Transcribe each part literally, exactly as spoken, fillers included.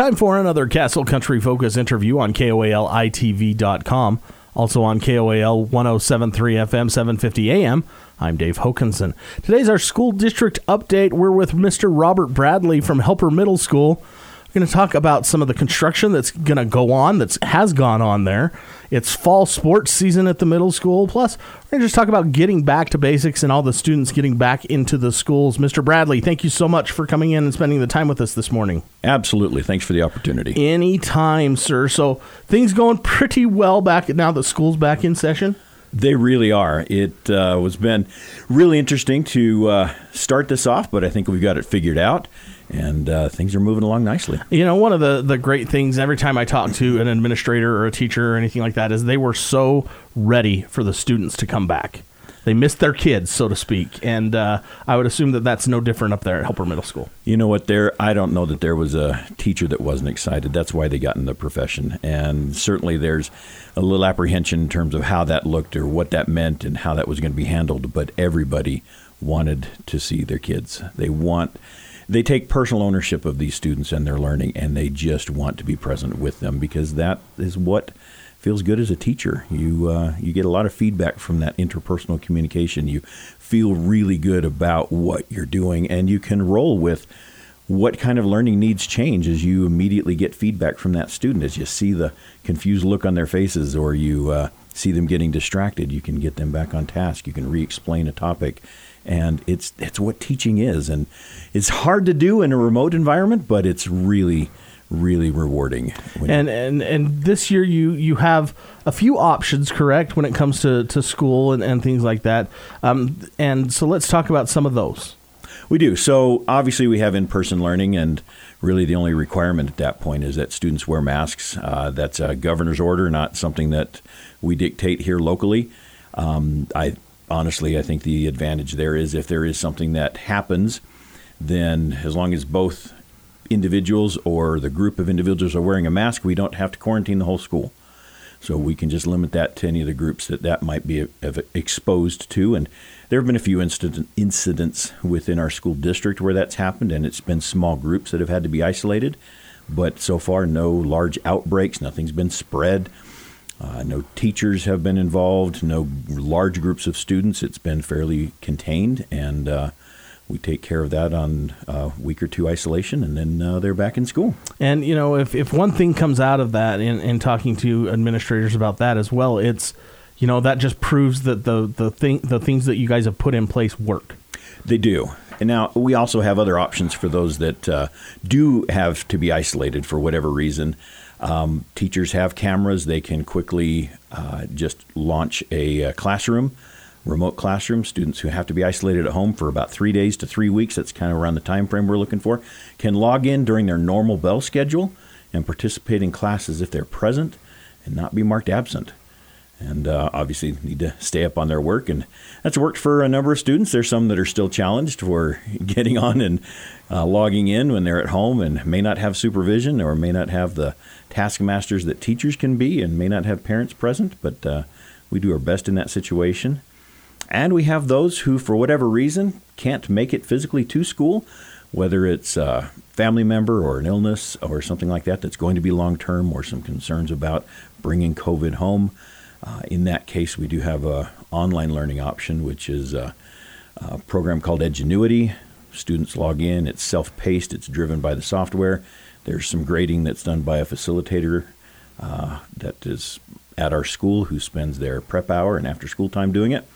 Time for another Castle Country Focus interview on K O A L I T V dot com. Also on K O A L one oh seven point three F M, seven fifty A M. I'm Dave Hokanson. Today's our school district update. We're with Mister Robert Bradley from Helper Middle School. We're going to talk about some of the construction that's going to go on, that has gone on there. It's fall sports season at the middle school. Plus, we're going to just talk about getting back to basics and all the students getting back into the schools. Mister Bradley, thank you so much for coming in and spending the time with us this morning. Absolutely. Thanks for the opportunity. Anytime, sir. So things going pretty well back now that school's back in session? They really are. It uh, has been really interesting to uh, start this off, but I think we've got it figured out. And uh, things are moving along nicely. You know, one of the, the great things every time I talk to an administrator or a teacher or anything like that is they were so ready for the students to come back. They missed their kids, so to speak. And uh, I would assume that that's no different up there at Helper Middle School. You know what? There, I don't know that there was a teacher that wasn't excited. That's why they got in the profession. And certainly there's a little apprehension in terms of how that looked or what that meant and how that was going to be handled. But everybody wanted to see their kids. They want... They take personal ownership of these students and their learning, and they just want to be present with them because that is what feels good as a teacher. You uh, you get a lot of feedback from that interpersonal communication. You feel really good about what you're doing, and you can roll with what kind of learning needs change as you immediately get feedback from that student. As you see the confused look on their faces or you uh, see them getting distracted, you can get them back on task. You can re-explain a topic. And it's it's what teaching is. And it's hard to do in a remote environment, but it's really, really rewarding. And and and this year you, you have a few options, correct, when it comes to, to school and, and things like that. Um, and so let's talk about some of those. We do. So obviously we have in-person learning, and really the only requirement at that point is that students wear masks. Uh, that's a governor's order, not something that we dictate here locally. Um, I Honestly, I think the advantage there is if there is something that happens, then as long as both individuals or the group of individuals are wearing a mask, we don't have to quarantine the whole school. So we can just limit that to any of the groups that that might be exposed to. And there have been a few incident, incidents within our school district where that's happened, and it's been small groups that have had to be isolated. But so far, no large outbreaks. Nothing's been spread. Uh, no teachers have been involved, no large groups of students. It's been fairly contained, and uh, we take care of that on a week or two isolation, and then uh, they're back in school. And, you know, if, if one thing comes out of that in, in talking to administrators about that as well, it's, you know, that just proves that the, the, thing, the things that you guys have put in place work. They do. And now we also have other options for those that uh, do have to be isolated for whatever reason. Um, teachers have cameras. They can quickly uh, just launch a, a classroom, remote classroom. Students who have to be isolated at home for about three days to three weeks, that's kind of around the time frame we're looking for, can log in during their normal bell schedule and participate in classes if they're present and not be marked absent. And uh, obviously need to stay up on their work. And that's worked for a number of students. There's some that are still challenged for getting on and uh, logging in when they're at home and may not have supervision or may not have the taskmasters that teachers can be and may not have parents present. But uh, we do our best in that situation. And we have those who, for whatever reason, can't make it physically to school, whether it's a family member or an illness or something like that that's going to be long-term or some concerns about bringing COVID home. Uh, in that case, we do have a online learning option, which is a, a program called Edgenuity. Students log in. It's self-paced. It's driven by the software. There's some grading that's done by a facilitator uh, that is at our school who spends their prep hour and after school time doing it.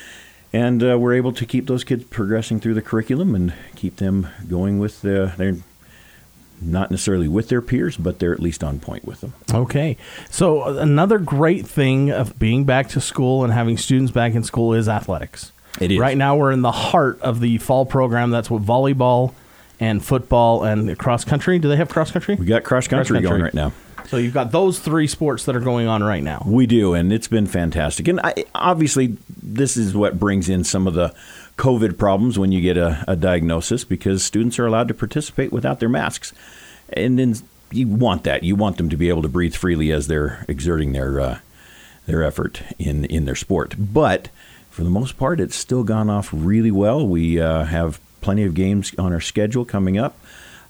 And uh, we're able to keep those kids progressing through the curriculum and keep them going with the, their not necessarily with their peers, but they're at least on point with them. Okay. So another great thing of being back to school and having students back in school is athletics. It is. Right now we're in the heart of the fall program. That's what volleyball and football and cross country. Do they have cross country? We got cross country, cross country going right now. So you've got those three sports that are going on right now. We do, and it's been fantastic. And I, obviously, this is what brings in some of the COVID problems when you get a, a diagnosis, because students are allowed to participate without their masks. And then you want that. You want them to be able to breathe freely as they're exerting their uh, their effort in, in their sport. But for the most part, it's still gone off really well. We uh, have plenty of games on our schedule coming up.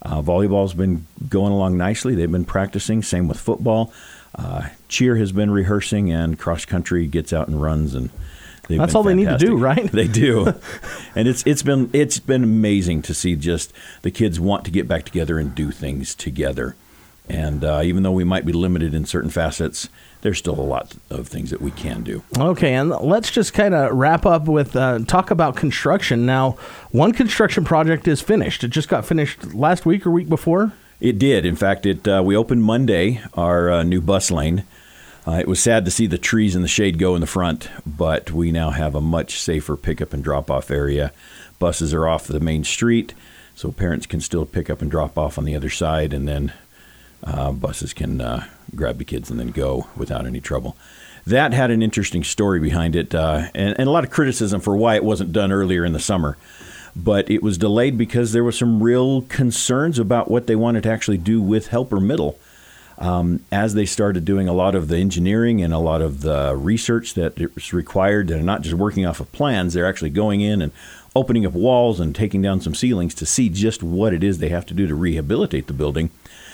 Uh, volleyball's been going along nicely. They've been practicing. Same with football. Uh, cheer has been rehearsing, and cross country gets out and runs, and they've that's been all fantastic. They need to do, right? They do, and it's it's been it's been amazing to see just the kids want to get back together and do things together. And uh, even though we might be limited in certain facets, there's still a lot of things that we can do. Okay, and let's just kind of wrap up with uh, talk about construction. Now, one construction project is finished. It just got finished last week or week before? It did. In fact, it uh, we opened Monday, our uh, new bus lane. Uh, it was sad to see the trees and the shade go in the front, but we now have a much safer pickup and drop-off area. Buses are off the main street, so parents can still pick up and drop off on the other side, and then Uh, buses can uh, grab the kids and then go without any trouble. That had an interesting story behind it, uh, and, and a lot of criticism for why it wasn't done earlier in the summer. But it was delayed because there were some real concerns about what they wanted to actually do with Helper Middle. Um, as they started doing a lot of the engineering and a lot of the research that is required, they're not just working off of plans, they're actually going in and opening up walls and taking down some ceilings to see just what it is they have to do to rehabilitate the building.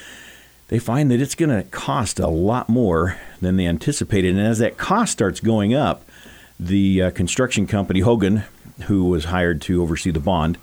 They find that it's going to cost a lot more than they anticipated. And as that cost starts going up, the uh, construction company, Hogan, who was hired to oversee the bond,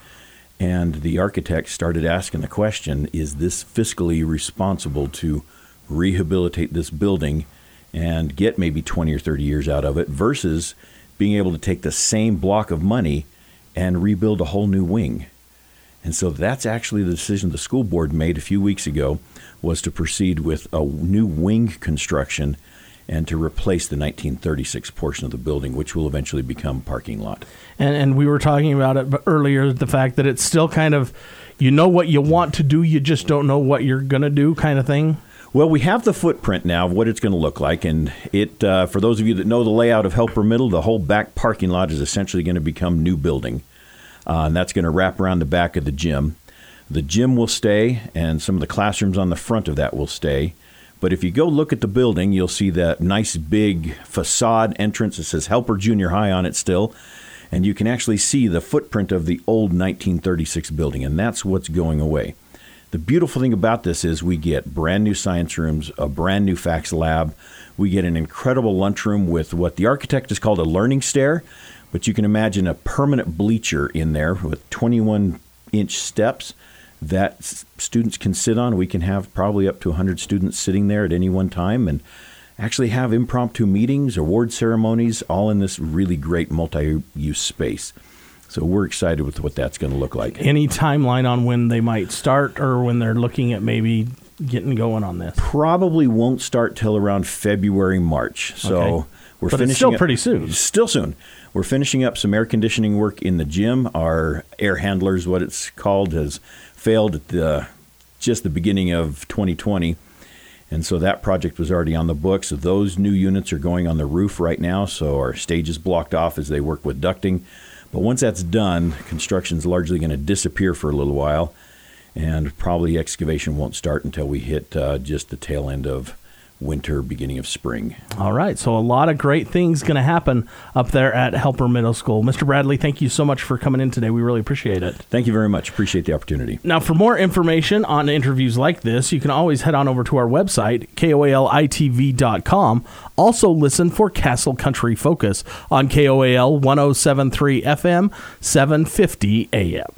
and the architect started asking the question, is this fiscally responsible to rehabilitate this building and get maybe twenty or thirty years out of it versus being able to take the same block of money and rebuild a whole new wing? And so that's actually the decision the school board made a few weeks ago, was to proceed with a new wing construction and to replace the nineteen thirty-six portion of the building, which will eventually become parking lot. And, and we were talking about it earlier, the fact that it's still kind of, you know what you want to do, you just don't know what you're going to do kind of thing. Well, we have the footprint now of what it's going to look like, and it uh, for those of you that know the layout of Helper Middle, the whole back parking lot is essentially going to become new building, uh, and that's going to wrap around the back of the gym. The gym will stay, and some of the classrooms on the front of that will stay. But if you go look at the building, you'll see that nice big facade entrance. It says Helper Junior High on it still. And you can actually see the footprint of the old nineteen thirty-six building, and that's what's going away. The beautiful thing about this is we get brand new science rooms, a brand new fax lab. We get an incredible lunchroom with what the architect has called a learning stair. But you can imagine a permanent bleacher in there with twenty-one inch steps that s- students can sit on. We can have probably up to one hundred students sitting there at any one time and actually have impromptu meetings, award ceremonies, all in this really great multi-use space. So we're excited with what that's going to look like. Any timeline on when they might start or when they're looking at maybe getting going on this? Probably won't start till around February, March. So Okay. we're But finishing it's still up- pretty soon. Still soon. We're finishing up some air conditioning work in the gym. Our air handlers, what it's called, has failed at the just the beginning of twenty twenty. And so that project was already on the books. So those new units are going on the roof right now. So our stage is blocked off as they work with ducting. But once that's done, construction's largely going to disappear for a little while. And probably excavation won't start until we hit uh, just the tail end of winter, beginning of spring. All right. So a lot of great things going to happen up there at Helper Middle School. Mister Bradley, thank you so much for coming in today. We really appreciate it. Thank you very much. Appreciate the opportunity. Now, for more information on interviews like this, you can always head on over to our website, K O A L I T V dot com. Also listen for Castle Country Focus on K O A L one oh seven point three F M, seven fifty A M.